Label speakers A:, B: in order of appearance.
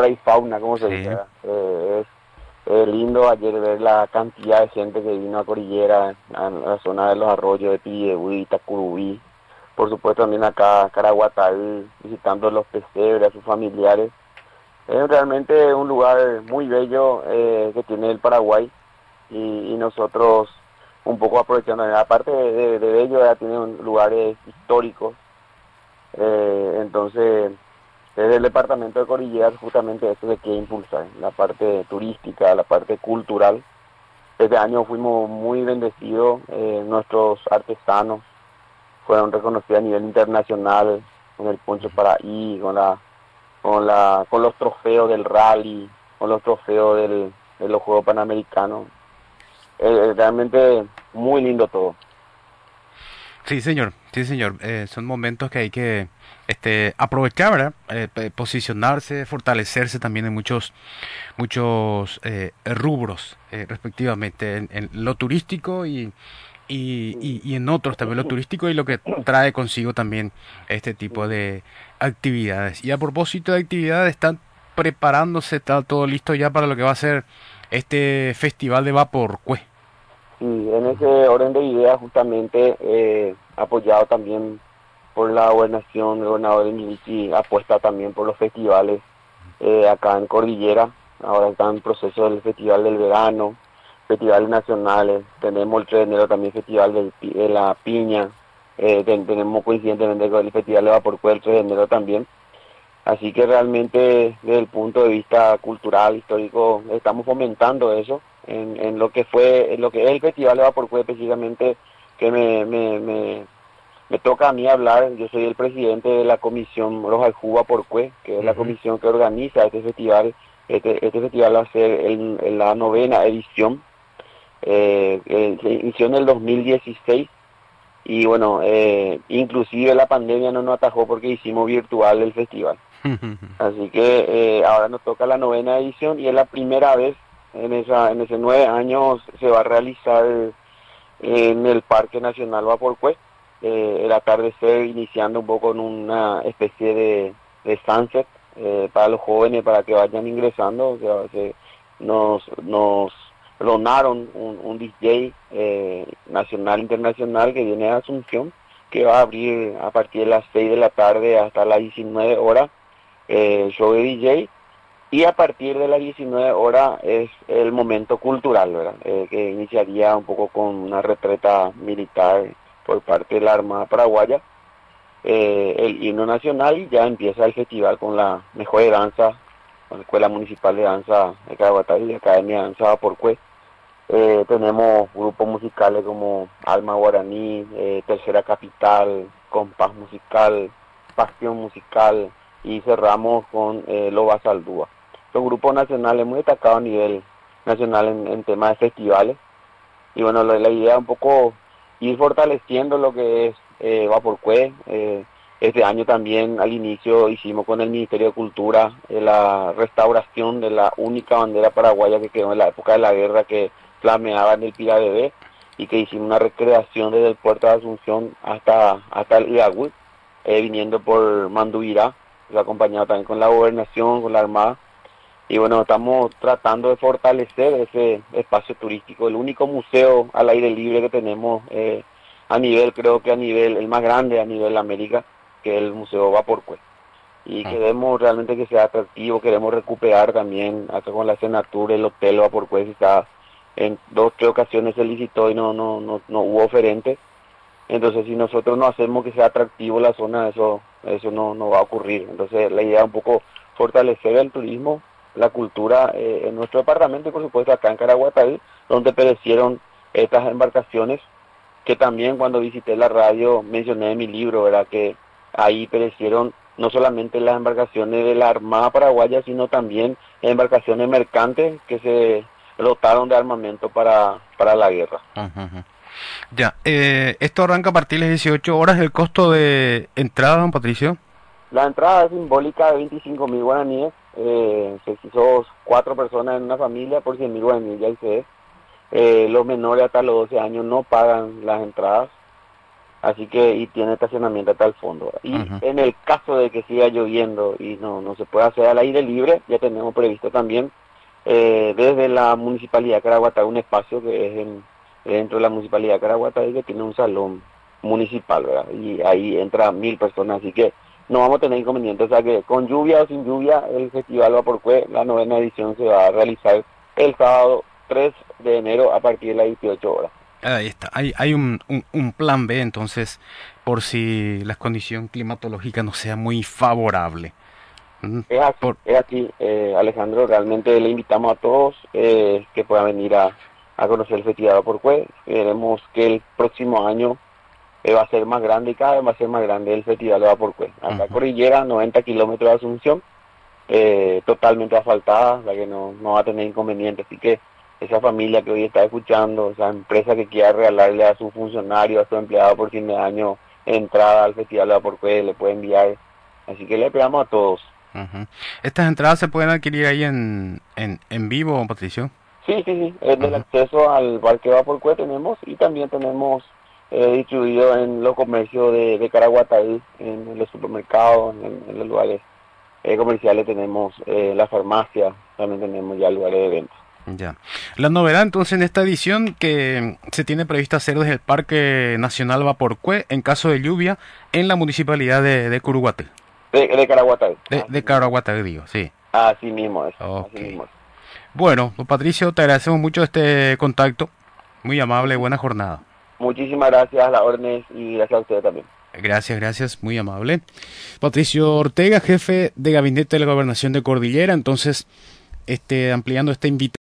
A: flora y fauna, como se dice,
B: Sí.
A: ¿verdad? Es lindo ayer ver la cantidad de gente que vino a Cordillera, a la zona de los arroyos de Pidehuí, Itacurubí, por supuesto también acá a Caraguatá, visitando los pesebres, a sus familiares. Es realmente un lugar muy bello que tiene el Paraguay y nosotros un poco aprovechando, aparte de bello, ya tiene lugares históricos, entonces desde el departamento de Cordilleras justamente eso se quiere impulsar, la parte turística, la parte cultural. Este año fuimos muy bendecidos, nuestros artesanos fueron reconocidos a nivel internacional con el Poncho Paraí, con los trofeos del rally, con los trofeos de los Juegos Panamericanos. Realmente muy lindo todo.
B: Sí, señor. Sí, señor. Son momentos que hay que aprovechar, ¿verdad? Posicionarse, fortalecerse también en muchos rubros, respectivamente, en lo turístico y en otros también lo turístico y lo que trae consigo también este tipo de actividades. Y a propósito de actividades, están preparándose, está todo listo ya para lo que va a ser este festival de Vaporcue.
A: Sí, en ese orden de ideas justamente apoyado también por la gobernación, el gobernador de Milichi apuesta también por los festivales acá en Cordillera. Ahora está en proceso el Festival del Verano, festivales nacionales. Tenemos el 3 de enero también Festival de la Piña. Tenemos coincidentemente con el Festival de Vaporcue el 3 de enero también. Así que realmente desde el punto de vista cultural, histórico, estamos fomentando eso en lo que fue, en lo que es el Festival de Vaporcue específicamente, que me toca a mí hablar. Yo soy el presidente de la comisión Roja del Jugo Vaporcue, que es la
B: Ujú.
A: comisión que organiza este festival. Este festival va a ser en la novena edición, se inició en el 2016 y bueno, inclusive la pandemia no nos atajó porque hicimos virtual el festival. Así que ahora nos toca la novena edición y es la primera vez en ese 9 años se va a realizar en el Parque Nacional Vaporcue, el atardecer iniciando un poco en una especie de sunset para los jóvenes para que vayan ingresando. O sea, nos donaron un DJ nacional internacional que viene de Asunción, que va a abrir a partir de las 6 de la tarde hasta las 19 horas, show de DJ, y a partir de las 19 horas es el momento cultural, ¿verdad? Que iniciaría un poco con una retreta militar por parte de la Armada Paraguaya, el himno nacional, y ya empieza el festival con la mejor de danza, con la Escuela Municipal de Danza de Caraguatá y la Academia de Danza Vaporcue. Tenemos grupos musicales como Alma Guaraní, Tercera Capital, Compás Musical, Pasión Musical, y cerramos con Loba Saldúa. Son grupos nacionales muy destacados a nivel nacional en temas de festivales. Y bueno, la idea es un poco ir fortaleciendo lo que es Vaporcue. Este año también al inicio hicimos con el Ministerio de Cultura la restauración de la única bandera paraguaya que quedó en la época de la guerra, que flameaba en el Pirabebé, y que hicimos una recreación desde el puerto de Asunción hasta el Iagüi, viniendo por Manduirá, acompañado también con la gobernación, con la Armada. Y bueno, estamos tratando de fortalecer ese espacio turístico, el único museo al aire libre que tenemos a nivel, creo que a nivel, el más grande a nivel América, que es el Museo Vaporcue. Y
B: Oh.
A: queremos realmente que sea atractivo, queremos recuperar también, acá con la Senatur, el Hotel Vaporcue, que está en 2, 3 ocasiones se licitó y no hubo oferente. Entonces, si nosotros no hacemos que sea atractivo la zona, eso no va a ocurrir. Entonces, la idea es un poco fortalecer el turismo, la cultura en nuestro departamento y, por supuesto, acá en Caraguatay, donde perecieron estas embarcaciones, que también cuando visité la radio mencioné en mi libro, ¿verdad? Que ahí perecieron no solamente las embarcaciones de la Armada Paraguaya, sino también embarcaciones mercantes que se dotaron de armamento para la guerra.
B: Ujú, ujú. Ya, esto arranca a partir de las 18 horas. El costo de entrada, don Patricio.
A: La entrada es simbólica de 25.000 guaraníes. Si sos 4 personas en una familia, por 100.000 guaraníes ya hice. Los menores hasta los 12 años no pagan las entradas. así que y tiene estacionamiento hasta el fondo. Y en el caso de que siga lloviendo y no se pueda hacer al aire libre, ya tenemos previsto también desde la Municipalidad de Caraguatá un espacio que es dentro de la Municipalidad de Caraguatá y que tiene un salón municipal, ¿verdad? Y ahí entra 1000 personas, así que no vamos a tener inconvenientes, o sea que con lluvia o sin lluvia el Festival Vaporcué, la 9ª edición, se va a realizar el sábado 3 de enero a partir de las 18 horas.
B: Ahí está, hay un plan B entonces por si la condición climatológica no sea muy favorable. Por...
A: Es así, Alejandro, realmente le invitamos a todos que puedan venir a conocer el Festival Vaporcué. Queremos que el próximo año va a ser más grande y cada vez va a ser más grande el Festival de Vaporcué. Acá Cordillera, 90 kilómetros de Asunción, totalmente asfaltada, la que no va a tener inconvenientes, así que esa familia que hoy está escuchando, esa empresa que quiera regalarle a su funcionario, a su empleado por fin de año, entrada al Festival de Vaporcué, le puede enviar, así que le esperamos a todos.
B: ¿Estas entradas se pueden adquirir ahí en vivo, Patricio?
A: Sí, el acceso al Parque Vaporcué tenemos y también tenemos distribuido en los comercios de Caraguatá, en los supermercados, en los lugares comerciales tenemos la farmacia, también tenemos ya lugares de venta.
B: Ya. La novedad entonces en esta edición que se tiene previsto hacer desde el Parque Nacional Vaporcué en caso de lluvia en la municipalidad de Curuguaté.
A: De Caraguatá.
B: De Caraguatá, digo, sí.
A: Así mismo es.
B: Okay.
A: Así mismo es.
B: Bueno, Patricio, te agradecemos mucho este contacto. Muy amable, buena jornada.
A: Muchísimas gracias a las órdenes y gracias a ustedes también.
B: Gracias, muy amable. Patricio Ortega, jefe de gabinete de la Gobernación de Cordillera, entonces ampliando esta invitación.